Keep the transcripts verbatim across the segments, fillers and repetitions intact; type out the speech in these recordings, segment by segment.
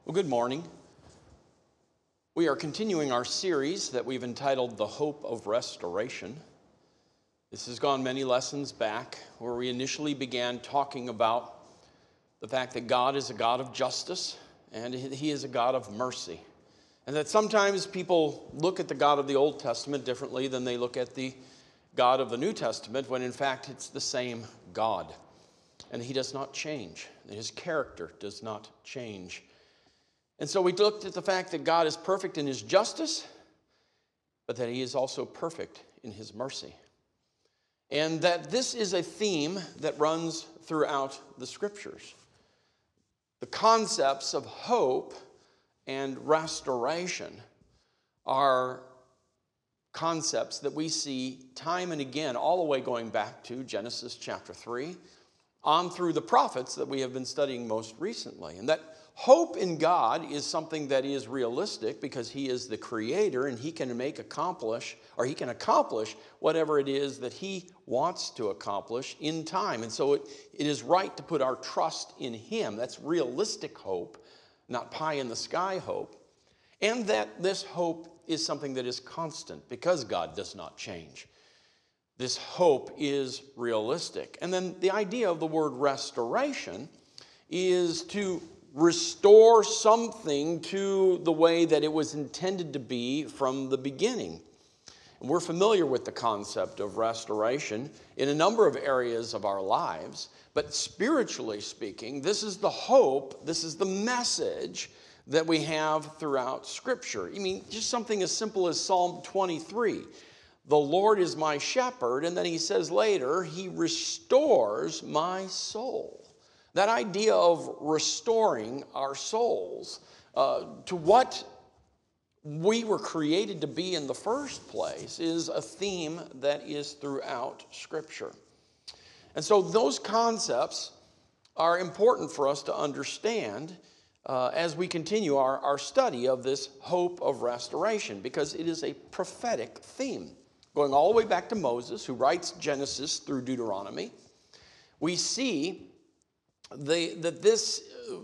Well, good morning. We are continuing our series that we've entitled The Hope of Restoration. This has gone many lessons back where we initially began talking about the fact that God is a God of justice and He is a God of mercy. And that sometimes people look at the God of the Old Testament differently than they look at the God of the New Testament, when in fact it's the same God. And He does not change. His character does not change. And so we looked at the fact that God is perfect in His justice, but that He is also perfect in His mercy. And that this is a theme that runs throughout the Scriptures. The concepts of hope and restoration are concepts that we see time and again, all the way going back to Genesis chapter three, on through the prophets that we have been studying most recently. And that hope in God is something that is realistic because He is the Creator and He can make accomplish, or He can accomplish whatever it is that He wants to accomplish in time. And so it, it is right to put our trust in Him. That's realistic hope, not pie in the sky hope. And that this hope is something that is constant because God does not change. This hope is realistic. And then the idea of the word restoration is to restore something to the way that it was intended to be from the beginning. And we're familiar with the concept of restoration in a number of areas of our lives, but spiritually speaking, this is the hope, this is the message that we have throughout Scripture. I mean, just something as simple as Psalm twenty-three. The Lord is my shepherd, and then he says later, He restores my soul. That idea of restoring our souls uh, to what we were created to be in the first place is a theme that is throughout Scripture. And so those concepts are important for us to understand uh, as we continue our, our study of this hope of restoration, because it is a prophetic theme. Going all the way back to Moses, who writes Genesis through Deuteronomy, we see The, that this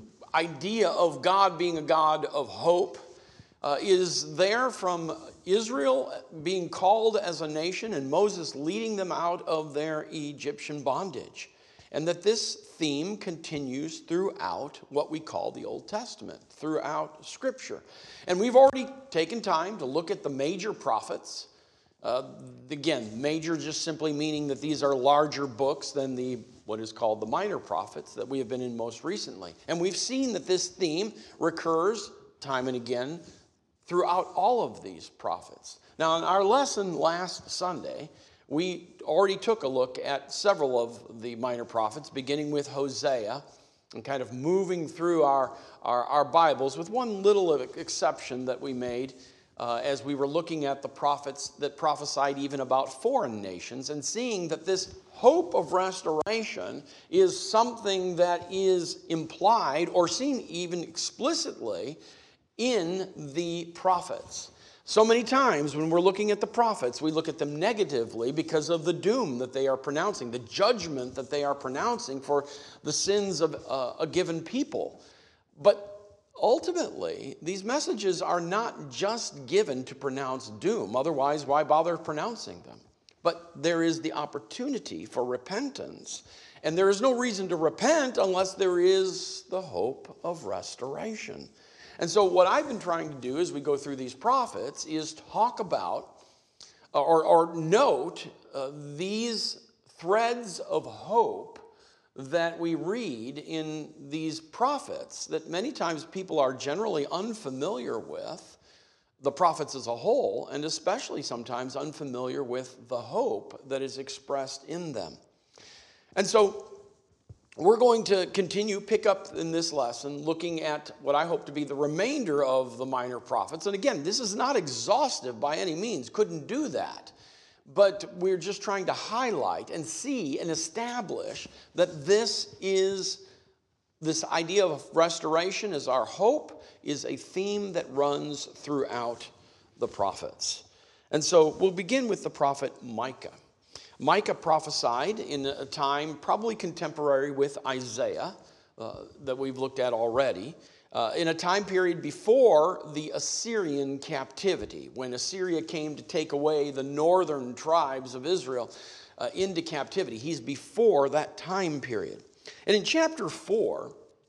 idea of God being a God of hope uh, is there from Israel being called as a nation and Moses leading them out of their Egyptian bondage. And that this theme continues throughout what we call the Old Testament, throughout Scripture. And we've already taken time to look at the major prophets. Uh, again, major just simply meaning that these are larger books than the what is called the minor prophets that we have been in most recently. And we've seen that this theme recurs time and again throughout all of these prophets. Now, in our lesson last Sunday, we already took a look at several of the minor prophets, beginning with Hosea, and kind of moving through our, our, our Bibles, with one little exception that we made Uh, as we were looking at the prophets that prophesied even about foreign nations, and seeing that this hope of restoration is something that is implied or seen even explicitly in the prophets. So many times when we're looking at the prophets, we look at them negatively because of the doom that they are pronouncing, the judgment that they are pronouncing for the sins of uh, a given people. But ultimately, these messages are not just given to pronounce doom. Otherwise, why bother pronouncing them? But there is the opportunity for repentance. And there is no reason to repent unless there is the hope of restoration. And so what I've been trying to do as we go through these prophets is talk about or, or note uh, these threads of hope that we read in these prophets that many times people are generally unfamiliar with, the prophets as a whole, and especially sometimes unfamiliar with the hope that is expressed in them. And so we're going to continue, pick up in this lesson, looking at what I hope to be the remainder of the minor prophets. And again, this is not exhaustive by any means, couldn't do that. But we're just trying to highlight and see and establish that this is, this idea of restoration as our hope is a theme that runs throughout the prophets. And so we'll begin with the prophet Micah. Micah prophesied in a time probably contemporary with Isaiah uh, that we've looked at already. uh, in a time period before the Assyrian captivity, when Assyria came to take away the northern tribes of Israel uh, into captivity. He's before that time period. And in chapter four,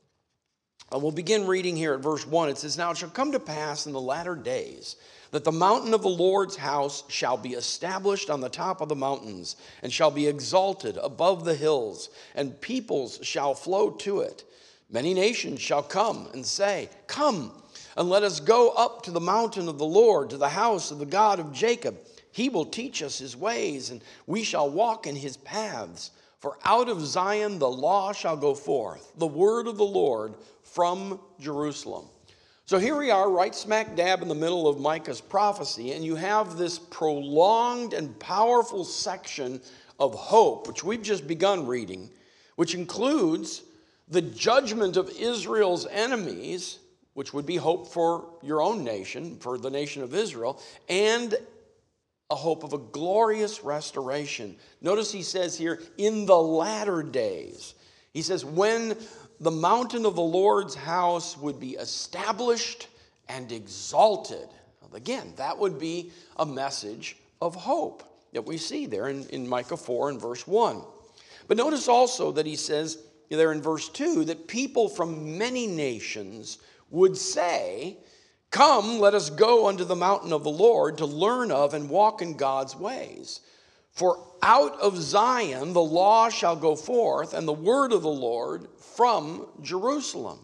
uh, we'll begin reading here at verse one. It says, "Now it shall come to pass in the latter days that the mountain of the Lord's house shall be established on the top of the mountains, and shall be exalted above the hills, and peoples shall flow to it. Many nations shall come and say, Come, and let us go up to the mountain of the Lord, to the house of the God of Jacob. He will teach us his ways, and we shall walk in his paths. For out of Zion the law shall go forth, the word of the Lord from Jerusalem." So here we are, right smack dab in the middle of Micah's prophecy, and you have this prolonged and powerful section of hope, which we've just begun reading, which includes the judgment of Israel's enemies, which would be hope for your own nation, for the nation of Israel, and a hope of a glorious restoration. Notice he says here, in the latter days. He says, when the mountain of the Lord's house would be established and exalted. Again, that would be a message of hope that we see there in, in Micah four and verse one. But notice also that he says there in verse two that people from many nations would say, "Come, let us go unto the mountain of the Lord to learn of and walk in God's ways. For out of Zion the law shall go forth, and the word of the Lord from Jerusalem."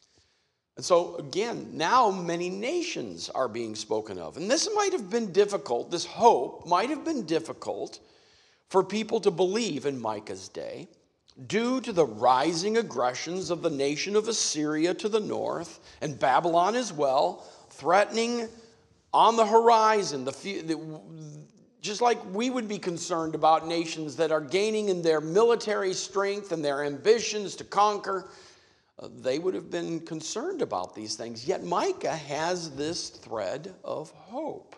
And so again, now many nations are being spoken of. And this might have been difficult, this hope might have been difficult for people to believe in Micah's day, due to the rising aggressions of the nation of Assyria to the north, and Babylon as well, threatening on the horizon, the, the just like we would be concerned about nations that are gaining in their military strength and their ambitions to conquer, uh, they would have been concerned about these things. Yet Micah has this thread of hope.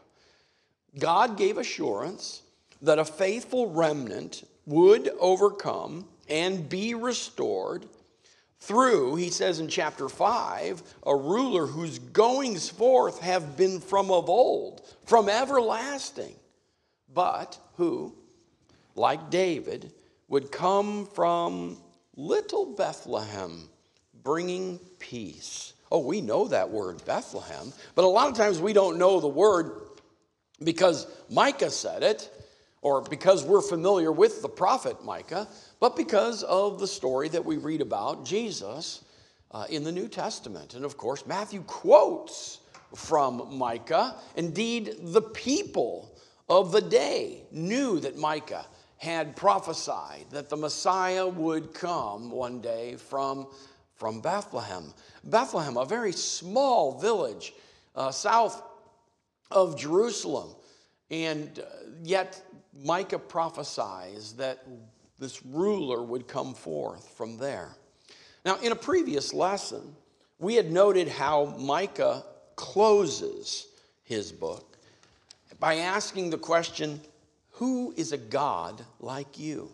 God gave assurance that a faithful remnant would overcome and be restored through, he says in chapter five, a ruler whose goings forth have been from of old, from everlasting, but who, like David, would come from little Bethlehem, bringing peace. Oh, we know that word, Bethlehem, but a lot of times we don't know the word because Micah said it, or because we're familiar with the prophet Micah, but because of the story that we read about Jesus uh, in the New Testament. And of course, Matthew quotes from Micah. Indeed, the people of the day knew that Micah had prophesied that the Messiah would come one day from, from Bethlehem. Bethlehem, a very small village uh, south of Jerusalem. And uh, yet Micah prophesies that this ruler would come forth from there. Now, in a previous lesson, we had noted how Micah closes his book by asking the question, who is a God like you?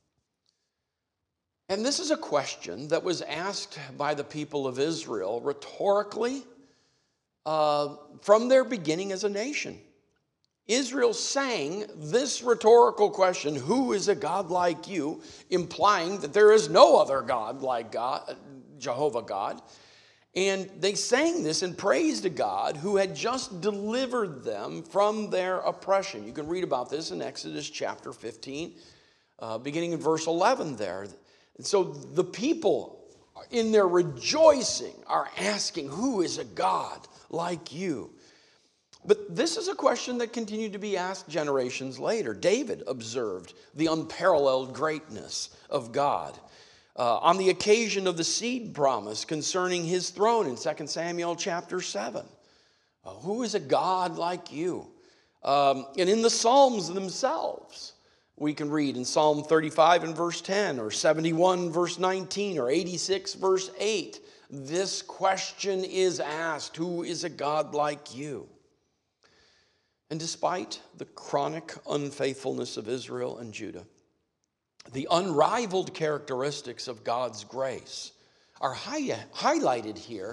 And this is a question that was asked by the people of Israel rhetorically uh, from their beginning as a nation. Israel sang this rhetorical question, who is a God like you, implying that there is no other God like God, Jehovah God. And they sang this in praise to God who had just delivered them from their oppression. You can read about this in Exodus chapter fifteen, uh, beginning in verse eleven there. And so the people in their rejoicing are asking, who is a God like you? But this is a question that continued to be asked generations later. David observed the unparalleled greatness of God uh, on the occasion of the seed promise concerning his throne in Second Samuel chapter seven. Uh, who is a God like you? Um, and in the Psalms themselves, we can read in Psalm thirty-five and verse ten, or seventy-one verse nineteen, or eighty-six verse eight, this question is asked, who is a God like you? And despite the chronic unfaithfulness of Israel and Judah, the unrivaled characteristics of God's grace are high, highlighted here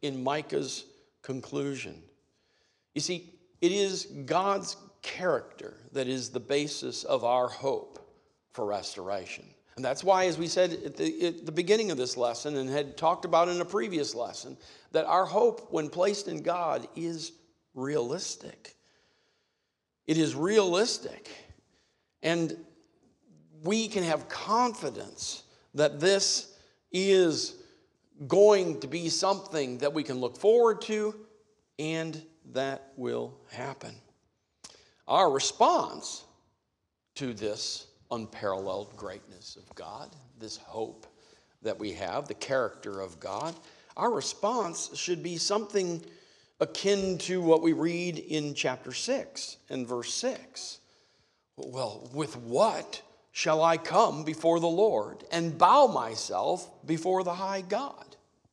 in Micah's conclusion. You see, it is God's character that is the basis of our hope for restoration. And that's why, as we said at the, at the beginning of this lesson and had talked about in a previous lesson, that our hope when placed in God is realistic. It is realistic. And we can have confidence that this is going to be something that we can look forward to and that will happen. Our response to this unparalleled greatness of God, this hope that we have, the character of God, our response should be something akin to what we read in chapter six and verse six. Well, with what shall I come before the Lord and bow myself before the high God?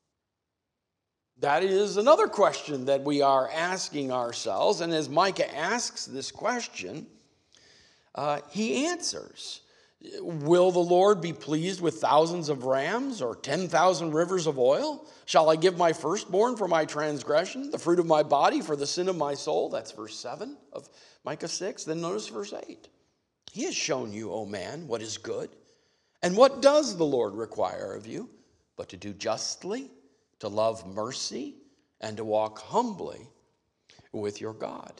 That is another question that we are asking ourselves. And as Micah asks this question, uh, he answers, will the Lord be pleased with thousands of rams or ten thousand rivers of oil? Shall I give my firstborn for my transgression, the fruit of my body for the sin of my soul? That's verse seven of Micah six. Then notice verse eight. He has shown you, O man, what is good. And what does the Lord require of you? But to do justly, to love mercy, and to walk humbly with your God.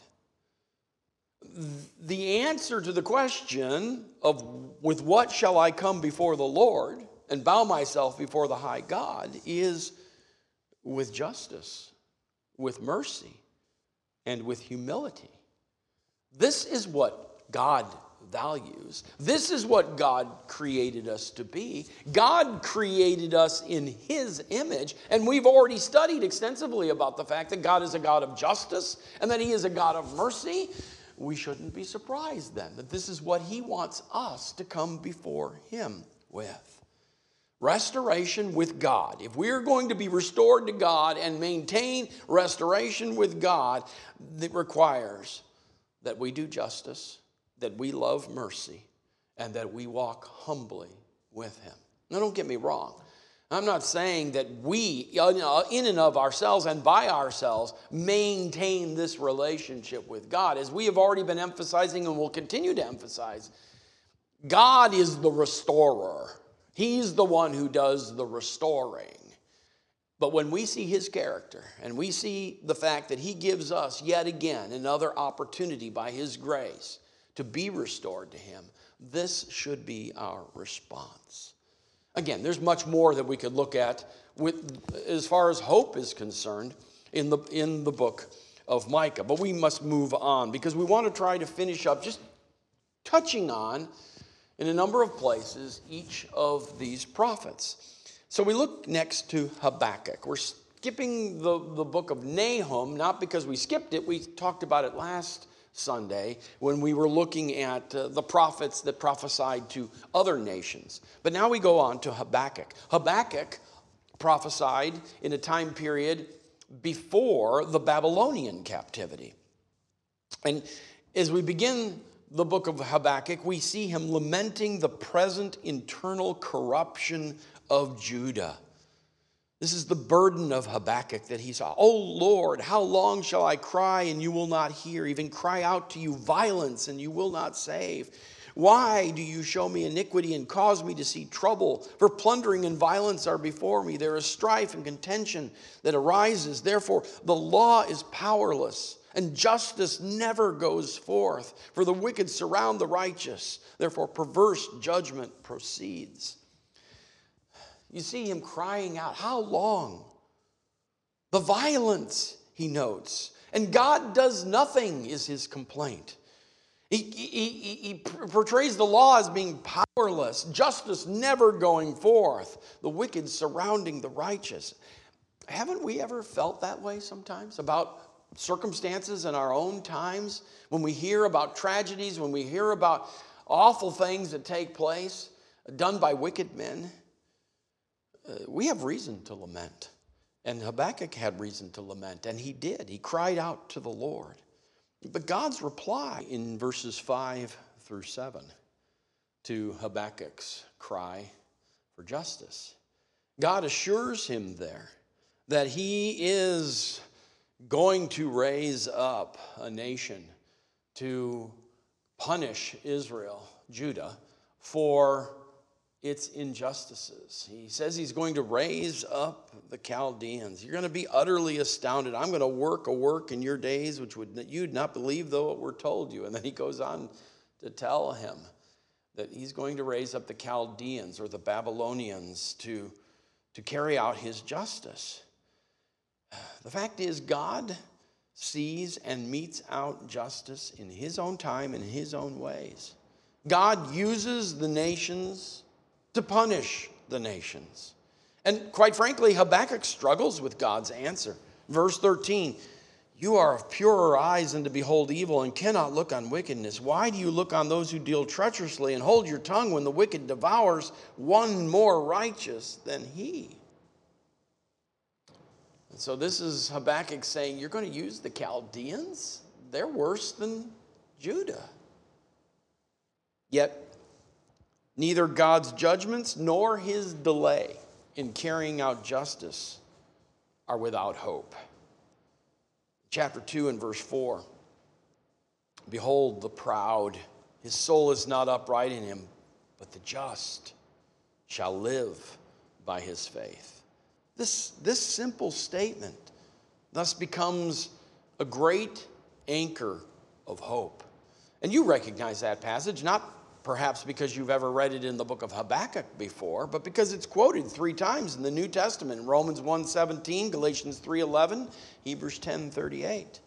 The answer to the question of with what shall I come before the Lord and bow myself before the high God is with justice, with mercy, and with humility. This is what God values. This is what God created us to be. God created us in His image, and we've already studied extensively about the fact that God is a God of justice and that He is a God of mercy. We shouldn't be surprised then that this is what He wants us to come before Him with. Restoration with God. If we're going to be restored to God and maintain restoration with God, it requires that we do justice, that we love mercy, and that we walk humbly with Him. Now, don't get me wrong. I'm not saying that we, in and of ourselves and by ourselves, maintain this relationship with God. As we have already been emphasizing and will continue to emphasize, God is the restorer. He's the one who does the restoring. But when we see His character and we see the fact that He gives us yet again another opportunity by His grace to be restored to Him, this should be our response. Again, there's much more that we could look at with, as far as hope is concerned in the, in the book of Micah. But we must move on because we want to try to finish up just touching on, in a number of places, each of these prophets. So we look next to Habakkuk. We're skipping the, the book of Nahum, not because we skipped it. We talked about it last Sunday when we were looking at uh, the prophets that prophesied to other nations. But now we go on to Habakkuk. Habakkuk prophesied in a time period before the Babylonian captivity. And as we begin the book of Habakkuk, we see him lamenting the present internal corruption of Judah. This is the burden of Habakkuk that he saw. Oh Lord, how long shall I cry and you will not hear, even cry out to you violence and you will not save? Why do you show me iniquity and cause me to see trouble? For plundering and violence are before me. There is strife and contention that arises. Therefore, the law is powerless and justice never goes forth. For the wicked surround the righteous. Therefore, perverse judgment proceeds. You see him crying out, how long? The violence, he notes. And God does nothing is his complaint. He, he, he, he portrays the law as being powerless, justice never going forth, the wicked surrounding the righteous. Haven't we ever felt that way sometimes about circumstances in our own times? When we hear about tragedies, when we hear about awful things that take place done by wicked men, uh, we have reason to lament. And Habakkuk had reason to lament, and he did. He cried out to the Lord. But God's reply in verses five through seven to Habakkuk's cry for justice, God assures him there that he is going to raise up a nation to punish Israel, Judah, for its injustices. He says he's going to raise up the Chaldeans. You're going to be utterly astounded. I'm going to work a work in your days which would you'd not believe though it were told you. And then he goes on to tell him that he's going to raise up the Chaldeans or the Babylonians to, to carry out his justice. The fact is, God sees and metes out justice in his own time and in his own ways. God uses the nations to punish the nations. And quite frankly, Habakkuk struggles with God's answer. Verse thirteen, you are of purer eyes than to behold evil and cannot look on wickedness. Why do you look on those who deal treacherously and hold your tongue when the wicked devours one more righteous than he? And so this is Habakkuk saying, you're going to use the Chaldeans? They're worse than Judah. Yet, neither God's judgments nor his delay in carrying out justice are without hope. Chapter two and verse four, behold the proud, his soul is not upright in him, but the just shall live by his faith. This, this simple statement thus becomes a great anchor of hope. And you recognize that passage, not perhaps because you've ever read it in the book of Habakkuk before, but because it's quoted three times in the New Testament, Romans one seventeen, Galatians three eleven, Hebrews ten thirty-eight.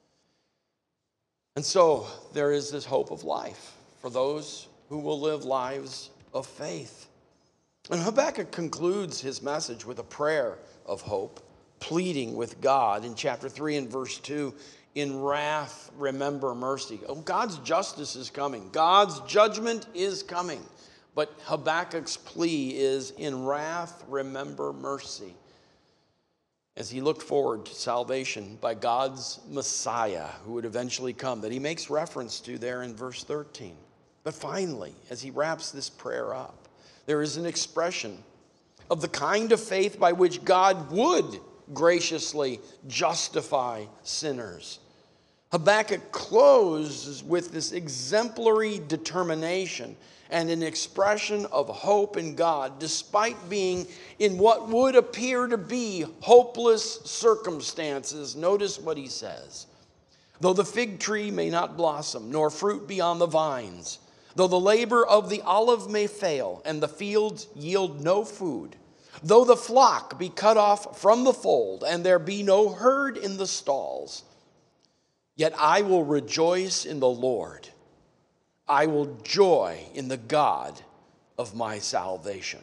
And so there is this hope of life for those who will live lives of faith. And Habakkuk concludes his message with a prayer of hope, pleading with God in chapter three and verse two, in wrath, remember mercy. Oh, God's justice is coming. God's judgment is coming. But Habakkuk's plea is, in wrath, remember mercy. As he looked forward to salvation by God's Messiah, who would eventually come, that he makes reference to there in verse thirteen. But finally, as he wraps this prayer up, there is an expression of the kind of faith by which God would graciously justify sinners. Habakkuk closes with this exemplary determination and an expression of hope in God, despite being in what would appear to be hopeless circumstances. Notice what he says. Though the fig tree may not blossom, nor fruit be on the vines, though the labor of the olive may fail, and the fields yield no food, though the flock be cut off from the fold, and there be no herd in the stalls, yet I will rejoice in the Lord. I will joy in the God of my salvation.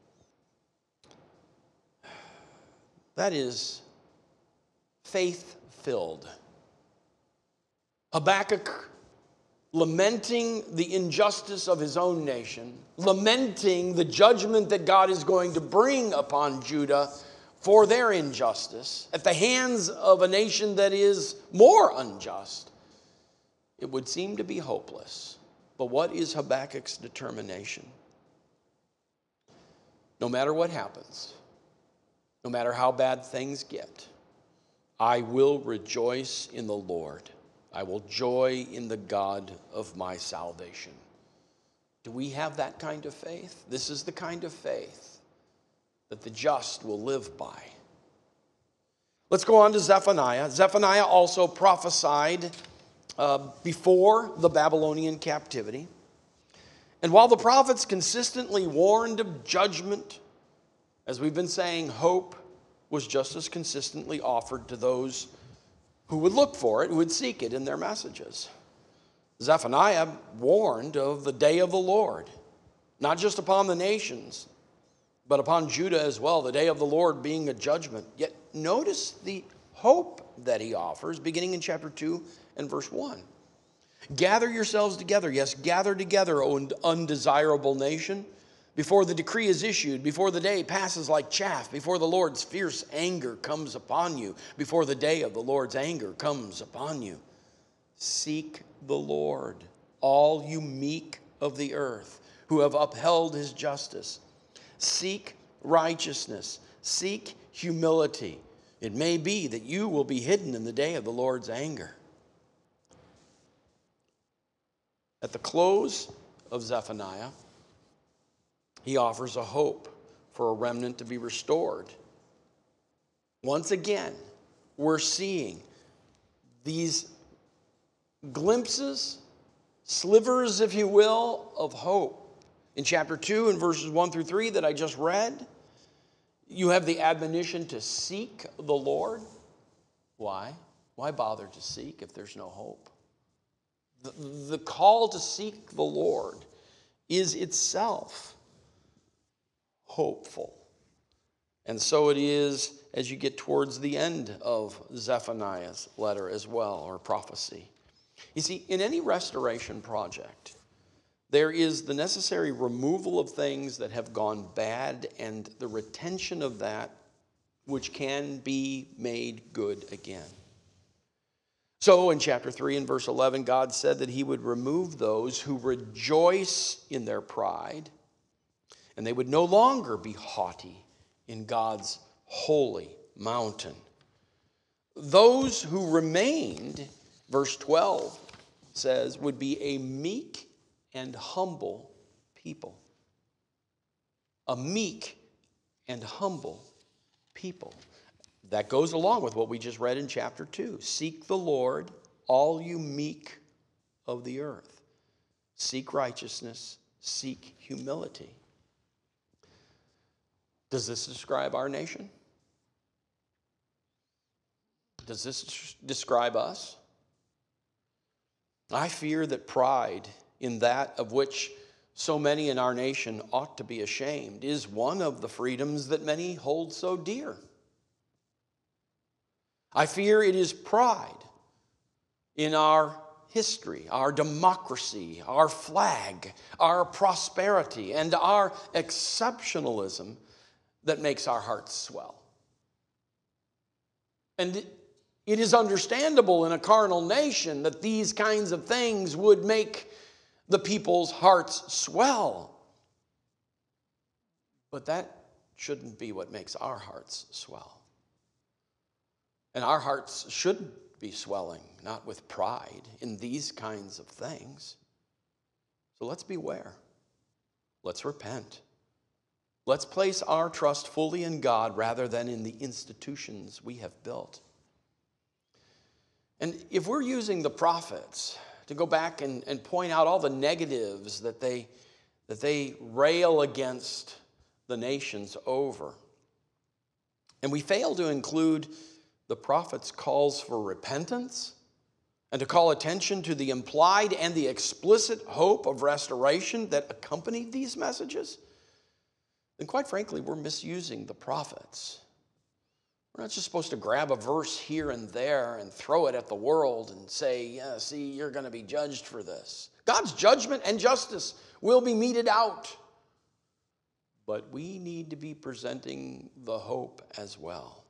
That is faith-filled. Habakkuk lamenting the injustice of his own nation, lamenting the judgment that God is going to bring upon Judah for their injustice at the hands of a nation that is more unjust. It would seem to be hopeless. But what is Habakkuk's determination? No matter what happens, no matter how bad things get, I will rejoice in the Lord. I will joy in the God of my salvation. Do we have that kind of faith? This is the kind of faith that the just will live by. Let's go on to Zephaniah. Zephaniah also prophesied uh, before the Babylonian captivity. And while the prophets consistently warned of judgment, as we've been saying, hope was just as consistently offered to those who would look for it, who would seek it in their messages. Zephaniah warned of the day of the Lord, not just upon the nations, but upon Judah as well, the day of the Lord being a judgment. Yet notice the hope that he offers, beginning in chapter two and verse one. Gather yourselves together, yes, gather together, O undesirable nation, before the decree is issued, before the day passes like chaff, before the Lord's fierce anger comes upon you, before the day of the Lord's anger comes upon you. Seek the Lord, all you meek of the earth, who have upheld his justice. Seek righteousness, seek humility, It may be that you will be hidden in the day of the Lord's anger. At the close of Zephaniah, he offers a hope for a remnant to be restored. Once again, we're seeing these glimpses, slivers, if you will, of hope. In chapter two, in verses one through three that I just read, you have the admonition to seek the Lord. Why? Why bother to seek if there's no hope? The, the call to seek the Lord is itself hopeful. And so it is as you get towards the end of Zephaniah's letter as well, or prophecy. You see, in any restoration project, there is the necessary removal of things that have gone bad and the retention of that which can be made good again. So in chapter three and verse eleven, God said that he would remove those who rejoice in their pride, and they would no longer be haughty in God's holy mountain. Those who remained, verse twelve says, would be a meek and humble people. A meek and humble people. That goes along with what we just read in chapter two. Seek the Lord, all you meek of the earth. Seek righteousness, seek humility. Does this describe our nation? Does this describe us? I fear that pride in that of which so many in our nation ought to be ashamed is one of the freedoms that many hold so dear. I fear it is pride in our history, our democracy, our flag, our prosperity, and our exceptionalism that makes our hearts swell. And it is understandable in a carnal nation that these kinds of things would make the people's hearts swell. But that shouldn't be what makes our hearts swell. And our hearts should be swelling, not with pride in these kinds of things. So let's beware. Let's repent. Let's place our trust fully in God rather than in the institutions we have built. And if we're using the prophets to go back and, and point out all the negatives that they, that they rail against the nations over, and we fail to include the prophets' calls for repentance and to call attention to the implied and the explicit hope of restoration that accompanied these messages, then quite frankly, we're misusing the prophets. We're not just supposed to grab a verse here and there and throw it at the world and say, yeah, see, you're going to be judged for this. God's judgment and justice will be meted out. But we need to be presenting the hope as well.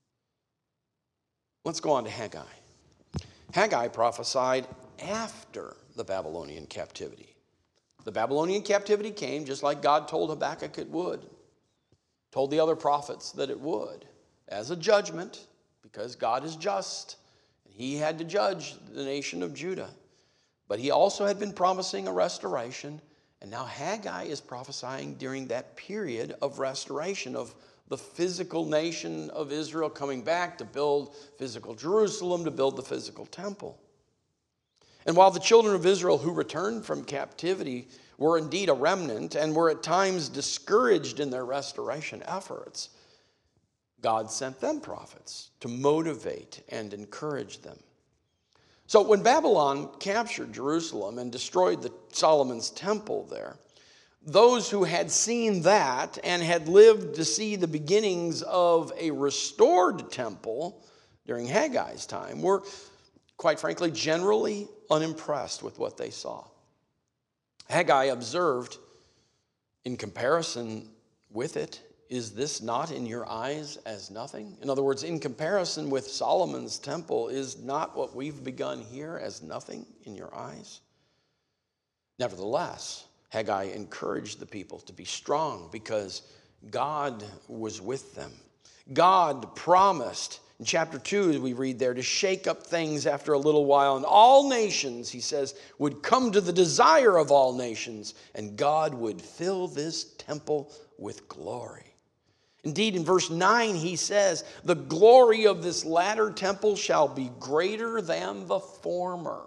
Let's go on to Haggai. Haggai prophesied after the Babylonian captivity. The Babylonian captivity came just like God told Habakkuk it would, told the other prophets that it would, as a judgment, because God is just. He had to judge the nation of Judah. But he also had been promising a restoration, and now Haggai is prophesying during that period of restoration, of the physical nation of Israel coming back to build physical Jerusalem, to build the physical temple. And while the children of Israel who returned from captivity were indeed a remnant and were at times discouraged in their restoration efforts, God sent them prophets to motivate and encourage them. So when Babylon captured Jerusalem and destroyed the Solomon's temple there, those who had seen that and had lived to see the beginnings of a restored temple during Haggai's time were, quite frankly, generally unimpressed with what they saw. Haggai observed, in comparison with it, is this not in your eyes as nothing? In other words, in comparison with Solomon's temple, is not what we've begun here as nothing in your eyes? Nevertheless, Haggai encouraged the people to be strong because God was with them. God promised In chapter two, we read there, to shake up things after a little while, and all nations, he says, would come to the desire of all nations, and God would fill this temple with glory. Indeed, in verse nine, he says, the glory of this latter temple shall be greater than the former.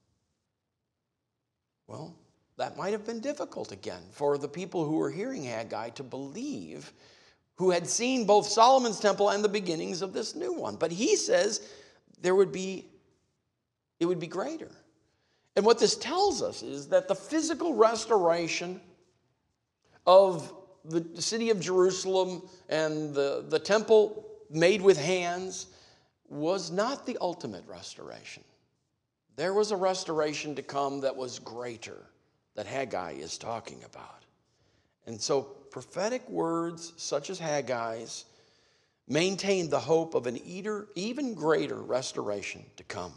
Well, that might have been difficult again for the people who were hearing Haggai to believe, who had seen both Solomon's temple and the beginnings of this new one. But he says there would be, it would be greater. And what this tells us is that the physical restoration of the city of Jerusalem and the, the temple made with hands was not the ultimate restoration. There was a restoration to come that was greater, that Haggai is talking about. And so prophetic words such as Haggai's maintain the hope of an even greater restoration to come.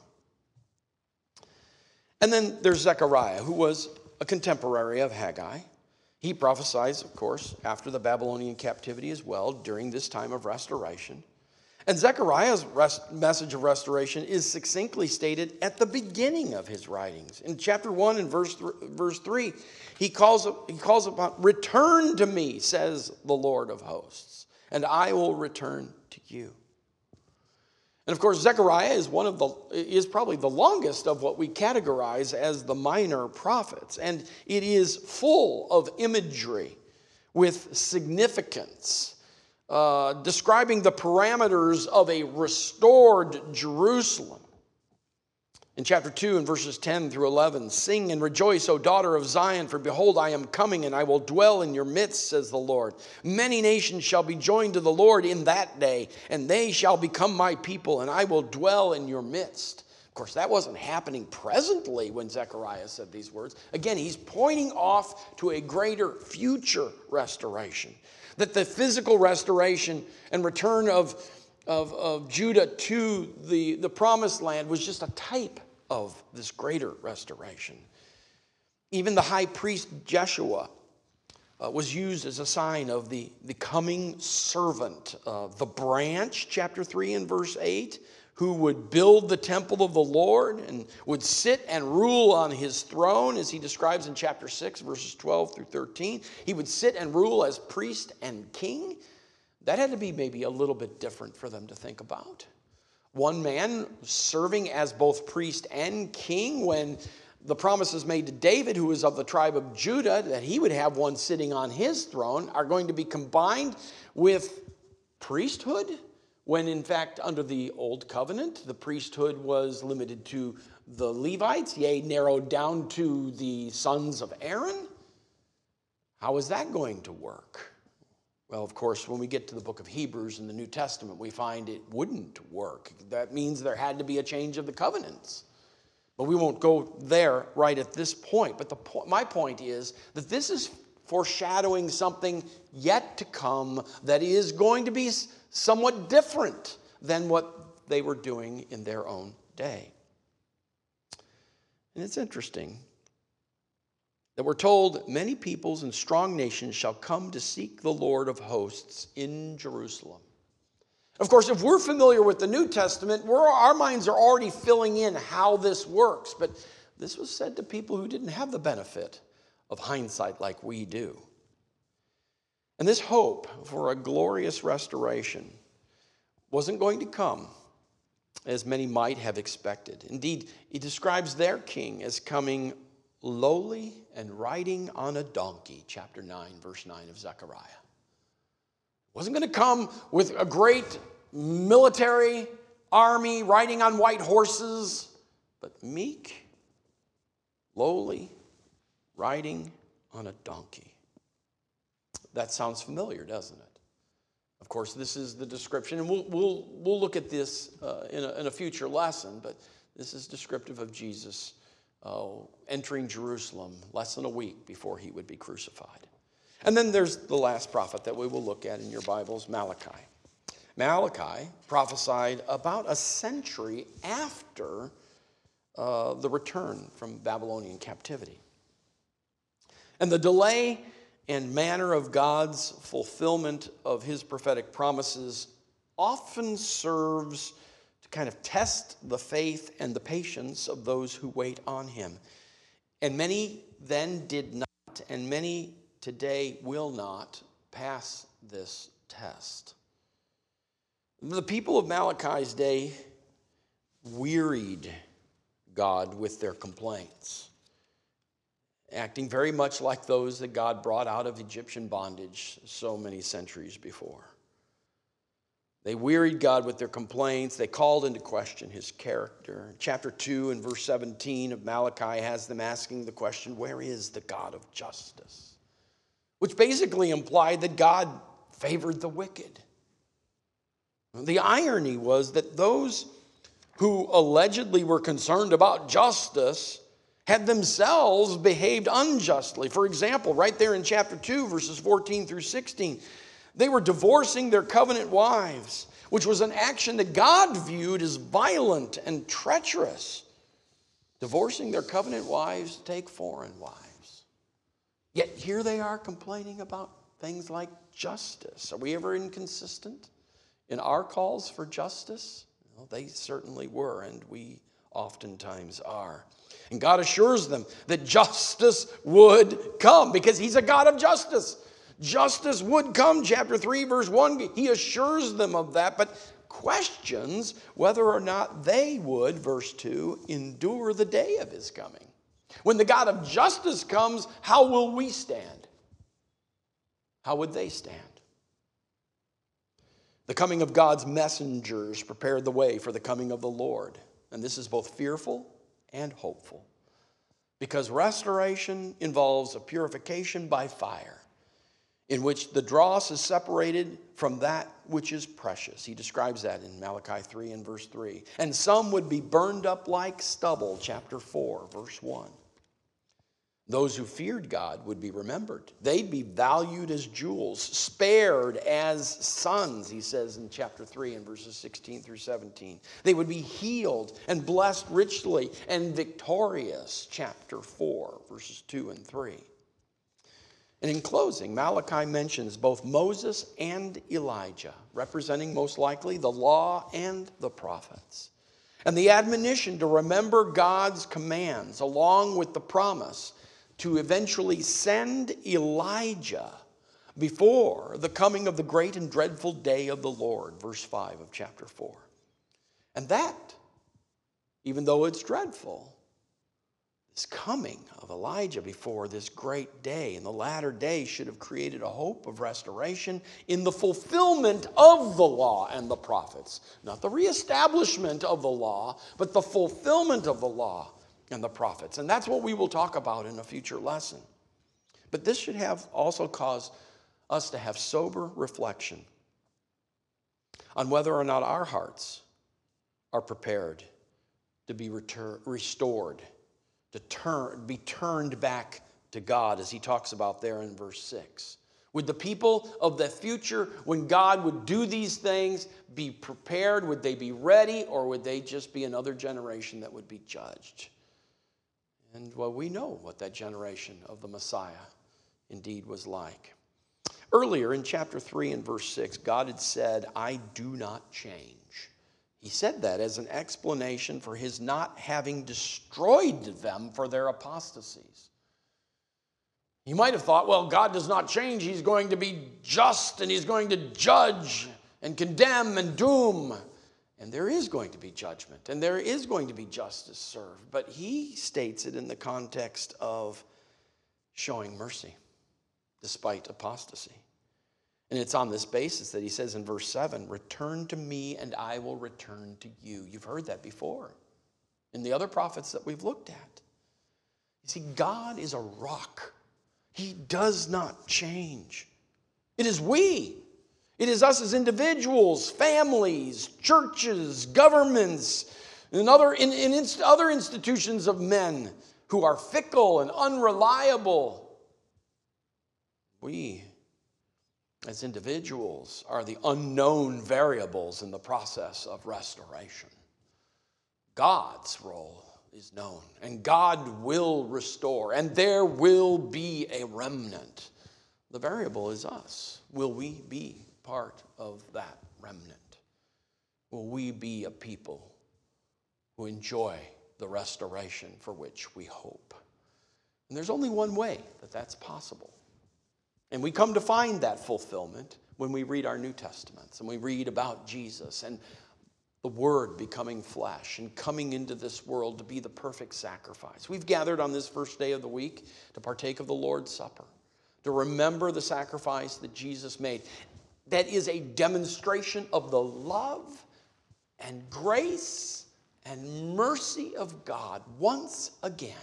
And then there's Zechariah, who was a contemporary of Haggai. He prophesies, of course, after the Babylonian captivity as well, during this time of restoration. And Zechariah's rest, message of restoration is succinctly stated at the beginning of his writings. In chapter one and verse, th- verse three, he calls, he calls upon, return to me, says the Lord of hosts, and I will return to you. And of course, Zechariah is one of the is probably the longest of what we categorize as the minor prophets, and it is full of imagery with significance, uh, describing the parameters of a restored Jerusalem. In chapter two, in verses ten through eleven, sing and rejoice, O daughter of Zion, for behold, I am coming, and I will dwell in your midst, says the Lord. Many nations shall be joined to the Lord in that day, and they shall become my people, and I will dwell in your midst. Of course, that wasn't happening presently when Zechariah said these words. Again, he's pointing off to a greater future restoration, that the physical restoration and return of, of, of Judah to the, the promised land was just a type of this greater restoration. Even the high priest Jeshua uh, was used as a sign of the, the coming servant. Uh, the branch, chapter three and verse eight, who would build the temple of the Lord and would sit and rule on his throne, as he describes in chapter six, verses twelve through thirteen. He would sit and rule as priest and king. That had to be maybe a little bit different for them to think about. One man serving as both priest and king, when the promises made to David, who was of the tribe of Judah, that he would have one sitting on his throne, are going to be combined with priesthood, when in fact under the old covenant, the priesthood was limited to the Levites, yea, narrowed down to the sons of Aaron. How is that going to work? Well, of course, when we get to the book of Hebrews in the New Testament, we find it wouldn't work. That means there had to be a change of the covenants. But we won't go there right at this point. But the po- my point is that this is foreshadowing something yet to come that is going to be somewhat different than what they were doing in their own day. And it's interesting that we're told many peoples and strong nations shall come to seek the Lord of hosts in Jerusalem. Of course, if we're familiar with the New Testament, we're, our minds are already filling in how this works. But this was said to people who didn't have the benefit of hindsight like we do. And this hope for a glorious restoration wasn't going to come as many might have expected. Indeed, he describes their king as coming lowly and riding on a donkey, chapter nine, verse nine of Zechariah. Wasn't going to come with a great military army riding on white horses, but meek, lowly, riding on a donkey. That sounds familiar, doesn't it? Of course, this is the description, and we'll, we'll, we'll look at this uh, in, a, in a future lesson, but this is descriptive of Jesus Uh, entering Jerusalem less than a week before he would be crucified. And then there's the last prophet that we will look at in your Bibles, Malachi. Malachi prophesied about a century after uh, the return from Babylonian captivity. And the delay and manner of God's fulfillment of his prophetic promises often serves to kind of test the faith and the patience of those who wait on him. And many then did not, and many today will not pass this test. The people of Malachi's day wearied God with their complaints, acting very much like those that God brought out of Egyptian bondage so many centuries before. They wearied God with their complaints. They called into question his character. Chapter two and verse seventeen of Malachi has them asking the question, where is the God of justice? Which basically implied that God favored the wicked. The irony was that those who allegedly were concerned about justice had themselves behaved unjustly. For example, right there in chapter two, verses fourteen through sixteen, they were divorcing their covenant wives, which was an action that God viewed as violent and treacherous. Divorcing their covenant wives to take foreign wives. Yet here they are complaining about things like justice. Are we ever inconsistent in our calls for justice? Well, they certainly were, and we oftentimes are. And God assures them that justice would come because he's a God of justice. Justice would come, chapter three, verse one. He assures them of that, but questions whether or not they would, verse two, endure the day of his coming. When the God of justice comes, how will we stand? How would they stand? The coming of God's messengers prepared the way for the coming of the Lord. And this is both fearful and hopeful, because restoration involves a purification by fire, in which the dross is separated from that which is precious. He describes that in Malachi three and verse three. And some would be burned up like stubble, chapter four, verse one. Those who feared God would be remembered. They'd be valued as jewels, spared as sons, he says in chapter three and verses sixteen through seventeen. They would be healed and blessed richly and victorious, chapter four, verses two and three. And in closing, Malachi mentions both Moses and Elijah, representing most likely the law and the prophets, and the admonition to remember God's commands, along with the promise to eventually send Elijah before the coming of the great and dreadful day of the Lord, verse five of chapter four. And that, even though it's dreadful, this coming of Elijah before this great day in the latter days should have created a hope of restoration in the fulfillment of the law and the prophets. Not the reestablishment of the law, but the fulfillment of the law and the prophets. And that's what we will talk about in a future lesson. But this should have also caused us to have sober reflection on whether or not our hearts are prepared to be retur- restored, to turn, be turned back to God, as he talks about there in verse six. Would the people of the future, when God would do these things, be prepared? Would they be ready, or would they just be another generation that would be judged? And well, we know what that generation of the Messiah indeed was like. Earlier in chapter three and verse six, God had said, I do not change. He said that as an explanation for his not having destroyed them for their apostasies. You might have thought, well, God does not change. He's going to be just, and he's going to judge and condemn and doom. And there is going to be judgment, and there is going to be justice served. But he states it in the context of showing mercy despite apostasy. And it's on this basis that he says in verse seven, return to me and I will return to you. You've heard that before in the other prophets that we've looked at. You see, God is a rock. He does not change. It is we. It is us as individuals, families, churches, governments, and other, in, in inst- other institutions of men who are fickle and unreliable. We, as individuals, are the unknown variables in the process of restoration. God's role is known, and God will restore, and there will be a remnant. The variable is us. Will we be part of that remnant? will we be a people who enjoy the restoration for which we hope. And there's only one way that that's possible. And we come to find that fulfillment when we read our New Testaments and we read about Jesus and the Word becoming flesh and coming into this world to be the perfect sacrifice. We've gathered on this first day of the week to partake of the Lord's Supper, to remember the sacrifice that Jesus made. That is a demonstration of the love and grace and mercy of God once again.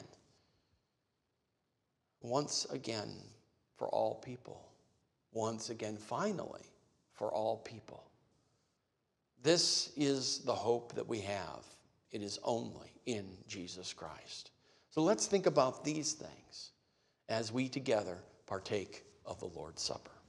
Once again for all people. Once again, finally, for all people. This is the hope that we have. It is only in Jesus Christ. So let's think about these things as we together partake of the Lord's Supper.